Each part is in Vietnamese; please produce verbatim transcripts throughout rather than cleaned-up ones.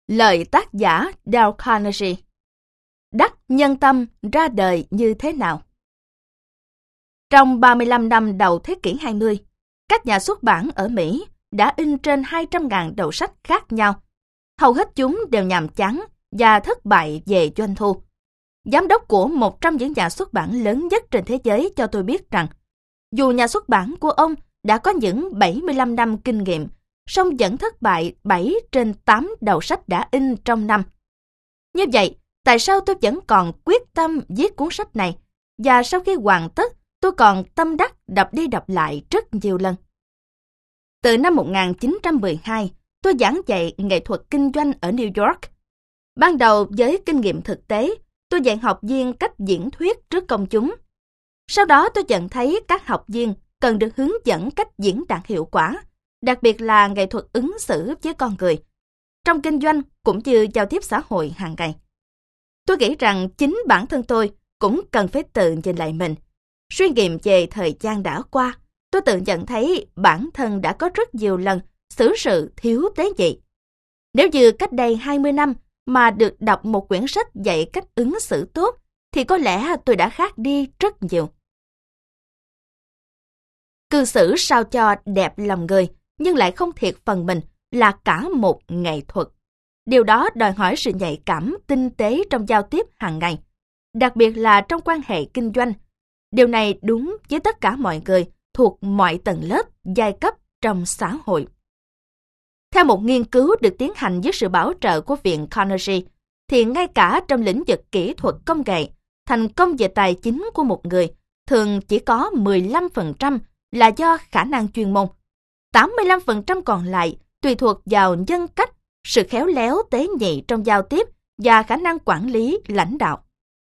Lời tác giả Dale Carnegie. Đắc nhân tâm ra đời như thế nào? Trong ba mươi lăm năm đầu thế kỷ hai mươi, các nhà xuất bản ở Mỹ đã in trên hai trăm nghìn đầu sách khác nhau. Hầu hết chúng đều nhàm chán và thất bại về doanh thu. Giám đốc của một trong những nhà xuất bản lớn nhất trên thế giới cho tôi biết rằng, dù nhà xuất bản của ông đã có những bảy mươi lăm năm kinh nghiệm, song vẫn thất bại bảy trên tám đầu sách đã in trong năm. Như vậy, tại sao tôi vẫn còn quyết tâm viết cuốn sách này? Và sau khi hoàn tất, tôi còn tâm đắc đọc đi đọc lại rất nhiều lần. Từ năm một nghìn chín trăm mười hai, tôi giảng dạy nghệ thuật kinh doanh ở New York. Ban đầu với kinh nghiệm thực tế, tôi dạy học viên cách diễn thuyết trước công chúng. Sau đó tôi nhận thấy các học viên cần được hướng dẫn cách diễn đạt hiệu quả, đặc biệt là nghệ thuật ứng xử với con người, trong kinh doanh cũng như giao tiếp xã hội hàng ngày. Tôi nghĩ rằng chính bản thân tôi cũng cần phải tự nhìn lại mình. Suy nghiệm về thời gian đã qua, tôi tự nhận thấy bản thân đã có rất nhiều lần xử sự thiếu tế nhị. Nếu như cách đây hai mươi năm mà được đọc một quyển sách dạy cách ứng xử tốt, thì có lẽ tôi đã khác đi rất nhiều. Cư xử sao cho đẹp lòng người, nhưng lại không thiệt phần mình là cả một nghệ thuật. Điều đó đòi hỏi sự nhạy cảm, tinh tế trong giao tiếp hàng ngày, đặc biệt là trong quan hệ kinh doanh. Điều này đúng với tất cả mọi người thuộc mọi tầng lớp, giai cấp trong xã hội. Theo một nghiên cứu được tiến hành với sự bảo trợ của Viện Carnegie, thì ngay cả trong lĩnh vực kỹ thuật công nghệ, thành công về tài chính của một người thường chỉ có mười lăm phần trăm là do khả năng chuyên môn. tám mươi lăm phần trăm còn lại tùy thuộc vào nhân cách, sự khéo léo tế nhị trong giao tiếp và khả năng quản lý, lãnh đạo.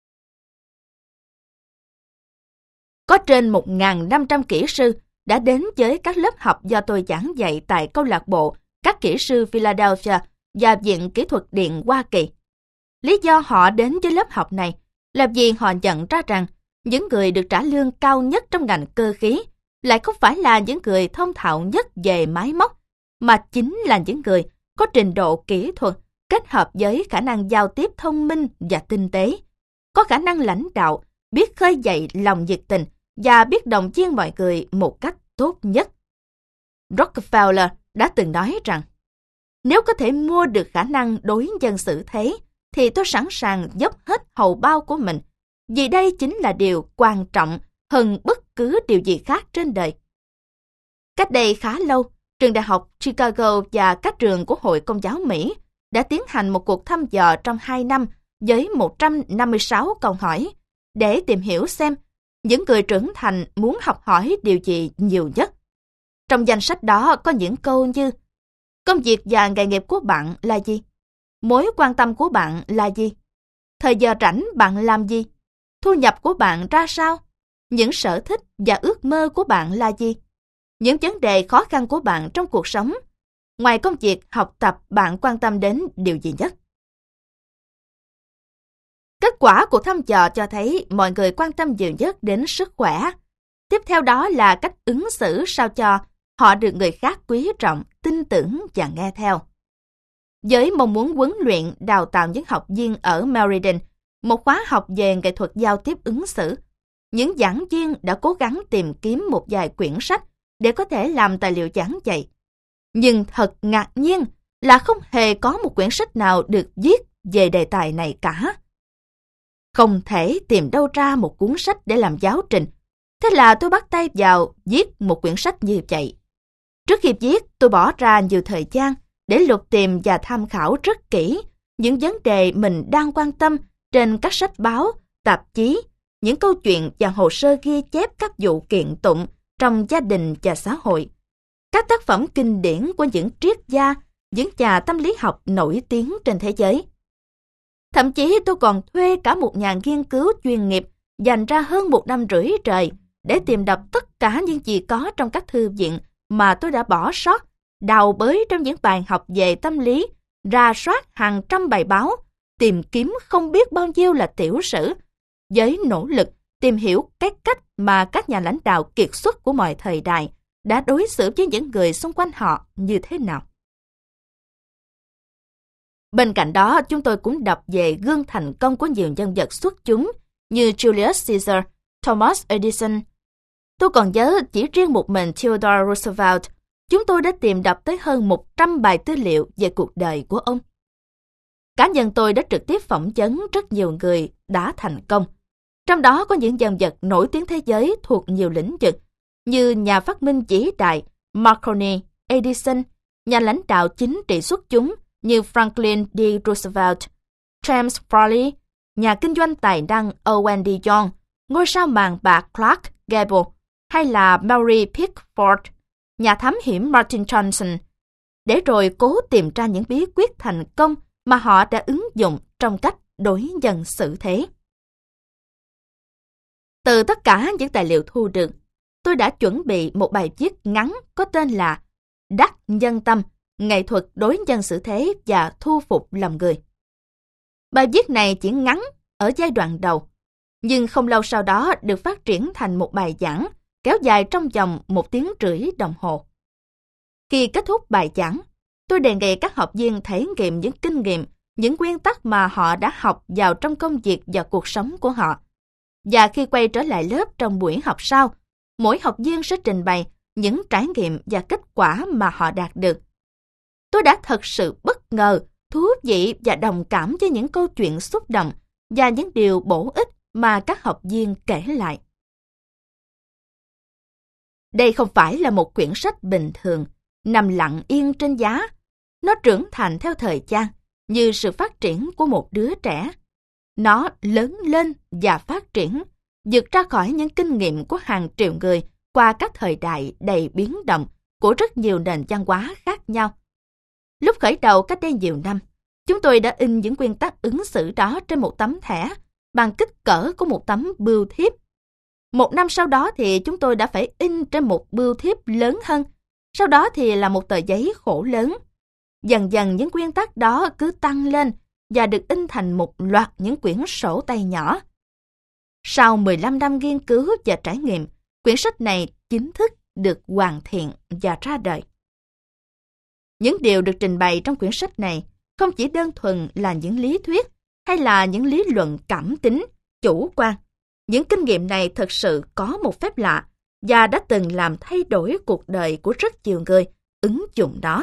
Có trên một nghìn năm trăm kỹ sư đã đến với các lớp học do tôi giảng dạy tại câu lạc bộ các kỹ sư Philadelphia và Viện Kỹ thuật Điện Hoa Kỳ. Lý do họ đến với lớp học này là vì họ nhận ra rằng những người được trả lương cao nhất trong ngành cơ khí lại không phải là những người thông thạo nhất về máy móc, mà chính là những người có trình độ kỹ thuật kết hợp với khả năng giao tiếp thông minh và tinh tế, có khả năng lãnh đạo, biết khơi dậy lòng nhiệt tình và biết động viên mọi người một cách tốt nhất. Rockefeller đã từng nói rằng, nếu có thể mua được khả năng đối nhân xử thế, thì tôi sẵn sàng dốc hết hầu bao của mình, vì đây chính là điều quan trọng hơn bất cứ điều gì khác trên đời. Cách đây khá lâu, trường đại học Chicago và các trường của Hội Công giáo Mỹ đã tiến hành một cuộc thăm dò trong hai năm với một trăm năm mươi sáu câu hỏi để tìm hiểu xem những người trưởng thành muốn học hỏi điều gì nhiều nhất. Trong danh sách đó có những câu như: công việc và nghề nghiệp của bạn là gì? Mối quan tâm của bạn là gì? Thời giờ rảnh bạn làm gì? Thu nhập của bạn ra sao? Những sở thích và ước mơ của bạn là gì? Những vấn đề khó khăn của bạn trong cuộc sống. Ngoài công việc, học tập, bạn quan tâm đến điều gì nhất? Kết quả của thăm dò cho thấy mọi người quan tâm nhiều nhất đến sức khỏe. Tiếp theo đó là cách ứng xử sao cho họ được người khác quý trọng, tin tưởng và nghe theo. Với mong muốn huấn luyện, đào tạo những học viên ở Meriden, một khóa học về nghệ thuật giao tiếp ứng xử, những giảng viên đã cố gắng tìm kiếm một vài quyển sách để có thể làm tài liệu giảng dạy. Nhưng thật ngạc nhiên là không hề có một quyển sách nào được viết về đề tài này cả. Không thể tìm đâu ra một cuốn sách để làm giáo trình. Thế là tôi bắt tay vào viết một quyển sách như vậy. Trước khi viết, tôi bỏ ra nhiều thời gian để lục tìm và tham khảo rất kỹ những vấn đề mình đang quan tâm trên các sách báo, tạp chí, những câu chuyện và hồ sơ ghi chép các vụ kiện tụng trong gia đình và xã hội, các tác phẩm kinh điển của những triết gia, những nhà tâm lý học nổi tiếng trên thế giới. Thậm chí tôi còn thuê cả một nhà nghiên cứu chuyên nghiệp dành ra hơn một năm rưỡi trời để tìm đọc tất cả những gì có trong các thư viện mà tôi đã bỏ sót, đào bới trong những bài học về tâm lý, rà soát hàng trăm bài báo, tìm kiếm không biết bao nhiêu là tiểu sử, với nỗ lực tìm hiểu cái cách mà các nhà lãnh đạo kiệt xuất của mọi thời đại đã đối xử với những người xung quanh họ như thế nào. Bên cạnh đó, chúng tôi cũng đọc về gương thành công của nhiều nhân vật xuất chúng như Julius Caesar, Thomas Edison. Tôi còn nhớ chỉ riêng một mình Theodore Roosevelt, chúng tôi đã tìm đọc tới hơn một trăm bài tư liệu về cuộc đời của ông. Cá nhân tôi đã trực tiếp phỏng vấn rất nhiều người đã thành công. Trong đó có những nhân vật nổi tiếng thế giới thuộc nhiều lĩnh vực, như nhà phát minh vĩ đại Marconi, Edison, nhà lãnh đạo chính trị xuất chúng như Franklin D. Roosevelt, James Farley, nhà kinh doanh tài năng Owen D. Young, ngôi sao màn bạc Clark Gable, hay là Mary Pickford, nhà thám hiểm Martin Johnson, để rồi cố tìm ra những bí quyết thành công mà họ đã ứng dụng trong cách đối nhân xử thế. Từ tất cả những tài liệu thu được, tôi đã chuẩn bị một bài viết ngắn có tên là Đắc nhân tâm, nghệ thuật đối nhân xử thế và thu phục lòng người. Bài viết này chỉ ngắn ở giai đoạn đầu, nhưng không lâu sau đó được phát triển thành một bài giảng kéo dài trong vòng một tiếng rưỡi đồng hồ. Khi kết thúc bài giảng, tôi đề nghị các học viên thể nghiệm những kinh nghiệm, những nguyên tắc mà họ đã học vào trong công việc và cuộc sống của họ. Và khi quay trở lại lớp trong buổi học sau, mỗi học viên sẽ trình bày những trải nghiệm và kết quả mà họ đạt được. Tôi đã thật sự bất ngờ, thú vị và đồng cảm với những câu chuyện xúc động và những điều bổ ích mà các học viên kể lại. Đây không phải là một quyển sách bình thường, nằm lặng yên trên giá. Nó trưởng thành theo thời gian, như sự phát triển của một đứa trẻ. Nó lớn lên và phát triển, vượt ra khỏi những kinh nghiệm của hàng triệu người qua các thời đại đầy biến động của rất nhiều nền văn hóa khác nhau. Lúc khởi đầu cách đây nhiều năm, chúng tôi đã in những nguyên tắc ứng xử đó trên một tấm thẻ bằng kích cỡ của một tấm bưu thiếp. Một năm sau đó thì chúng tôi đã phải in trên một bưu thiếp lớn hơn, sau đó thì là một tờ giấy khổ lớn. Dần dần những nguyên tắc đó cứ tăng lên và được in thành một loạt những quyển sổ tay nhỏ. Sau mười lăm năm nghiên cứu và trải nghiệm, quyển sách này chính thức được hoàn thiện và ra đời. Những điều được trình bày trong quyển sách này không chỉ đơn thuần là những lý thuyết hay là những lý luận cảm tính, chủ quan. Những kinh nghiệm này thực sự có một phép lạ và đã từng làm thay đổi cuộc đời của rất nhiều người ứng dụng đó.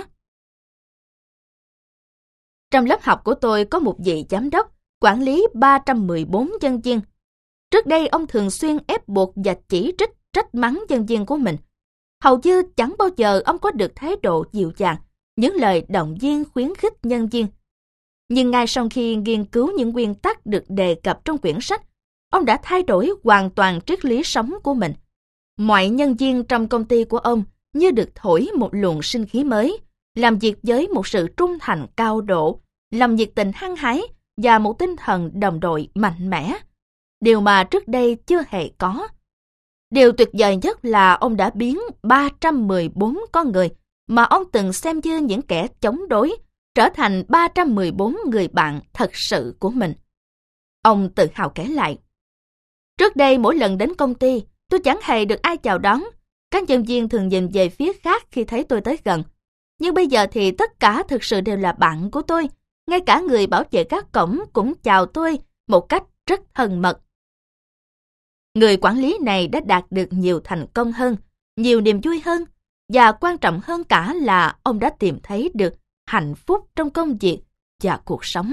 Trong lớp học của tôi có một vị giám đốc quản lý ba trăm mười bốn nhân viên. Trước đây ông thường xuyên ép buộc và chỉ trích trách mắng nhân viên của mình. Hầu như chẳng bao giờ ông có được thái độ dịu dàng, những lời động viên khuyến khích nhân viên. Nhưng ngay sau khi nghiên cứu những nguyên tắc được đề cập trong quyển sách, ông đã thay đổi hoàn toàn triết lý sống của mình. Mọi nhân viên trong công ty của ông như được thổi một luồng sinh khí mới, làm việc với một sự trung thành cao độ, lòng nhiệt tình hăng hái và một tinh thần đồng đội mạnh mẽ. Điều mà trước đây chưa hề có. Điều tuyệt vời nhất là ông đã biến ba trăm mười bốn con người mà ông từng xem như những kẻ chống đối trở thành ba trăm mười bốn người bạn thật sự của mình. Ông tự hào kể lại. Trước đây mỗi lần đến công ty, tôi chẳng hề được ai chào đón. Các nhân viên thường nhìn về phía khác khi thấy tôi tới gần. Nhưng bây giờ thì tất cả thực sự đều là bạn của tôi. Ngay cả người bảo vệ các cổng cũng chào tôi một cách rất thân mật. Người quản lý này đã đạt được nhiều thành công hơn, nhiều niềm vui hơn, và quan trọng hơn cả là ông đã tìm thấy được hạnh phúc trong công việc và cuộc sống.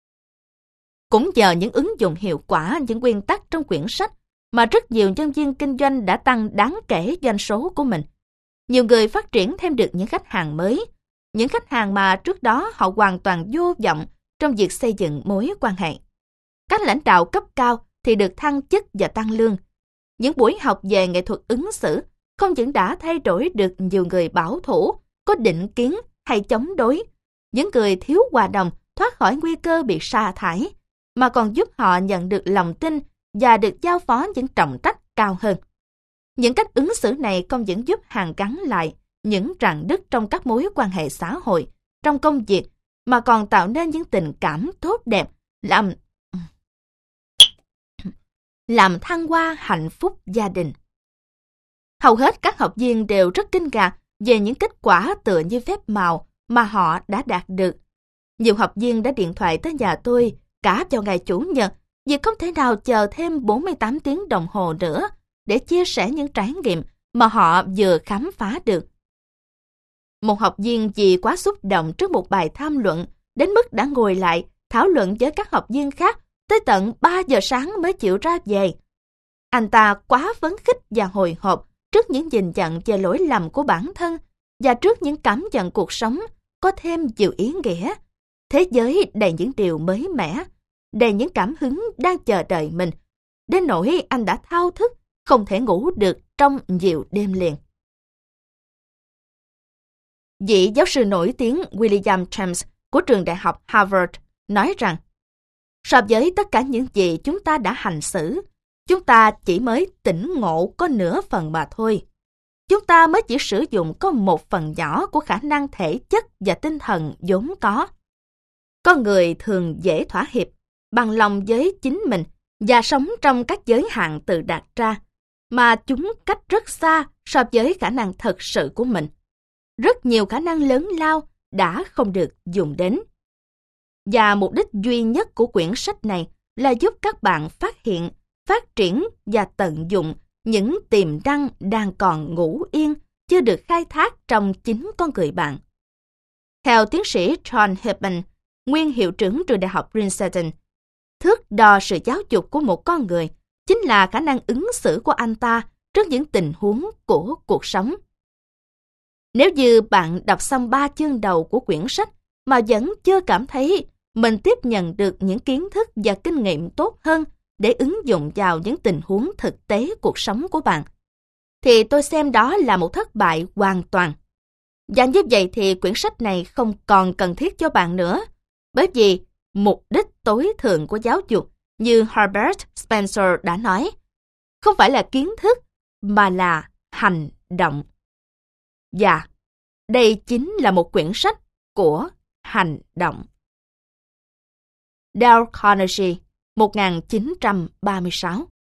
Cũng nhờ những ứng dụng hiệu quả những nguyên tắc trong quyển sách mà rất nhiều nhân viên kinh doanh đã tăng đáng kể doanh số của mình. Nhiều người phát triển thêm được những khách hàng mới, những khách hàng mà trước đó họ hoàn toàn vô vọng trong việc xây dựng mối quan hệ. Các lãnh đạo cấp cao thì được thăng chức và tăng lương. Những buổi học về nghệ thuật ứng xử không những đã thay đổi được nhiều người bảo thủ, có định kiến hay chống đối, những người thiếu hòa đồng thoát khỏi nguy cơ bị sa thải, mà còn giúp họ nhận được lòng tin và được giao phó những trọng trách cao hơn. Những cách ứng xử này không những giúp hàn gắn lại những rạn nứt trong các mối quan hệ xã hội, trong công việc, mà còn tạo nên những tình cảm tốt đẹp, làm làm thăng hoa hạnh phúc gia đình. Hầu hết các học viên đều rất kinh ngạc về những kết quả tựa như phép màu mà họ đã đạt được. Nhiều học viên đã điện thoại tới nhà tôi cả vào ngày Chủ nhật vì không thể nào chờ thêm bốn mươi tám tiếng đồng hồ nữa để chia sẻ những trải nghiệm mà họ vừa khám phá được. Một học viên vì quá xúc động trước một bài tham luận đến mức đã ngồi lại thảo luận với các học viên khác tới tận ba giờ sáng mới chịu ra về. Anh ta quá phấn khích và hồi hộp trước những nhìn nhận về lỗi lầm của bản thân và trước những cảm nhận cuộc sống có thêm nhiều ý nghĩa. Thế giới đầy những điều mới mẻ, đầy những cảm hứng đang chờ đợi mình. Đến nỗi anh đã thao thức, không thể ngủ được trong nhiều đêm liền. Vị giáo sư nổi tiếng William James của trường đại học Harvard nói rằng, so với tất cả những gì chúng ta đã hành xử, chúng ta chỉ mới tỉnh ngộ có nửa phần mà thôi. Chúng ta mới chỉ sử dụng có một phần nhỏ của khả năng thể chất và tinh thần vốn có. Con người thường dễ thỏa hiệp, bằng lòng với chính mình và sống trong các giới hạn tự đặt ra, mà chúng cách rất xa so với khả năng thật sự của mình. Rất nhiều khả năng lớn lao đã không được dùng đến. Và mục đích duy nhất của quyển sách này là giúp các bạn phát hiện, phát triển và tận dụng những tiềm năng đang còn ngủ yên, chưa được khai thác trong chính con người bạn. Theo tiến sĩ John Hepburn, nguyên hiệu trưởng trường đại học Princeton, thước đo sự giáo dục của một con người chính là khả năng ứng xử của anh ta trước những tình huống của cuộc sống. Nếu như bạn đọc xong ba chương đầu của quyển sách mà vẫn chưa cảm thấy mình tiếp nhận được những kiến thức và kinh nghiệm tốt hơn để ứng dụng vào những tình huống thực tế cuộc sống của bạn, thì tôi xem đó là một thất bại hoàn toàn. Và như vậy thì quyển sách này không còn cần thiết cho bạn nữa, bởi vì mục đích tối thượng của giáo dục, như Herbert Spencer đã nói, không phải là kiến thức, mà là hành động. Và đây chính là một quyển sách của hành động. Dale Carnegie, một nghìn chín trăm ba mươi sáu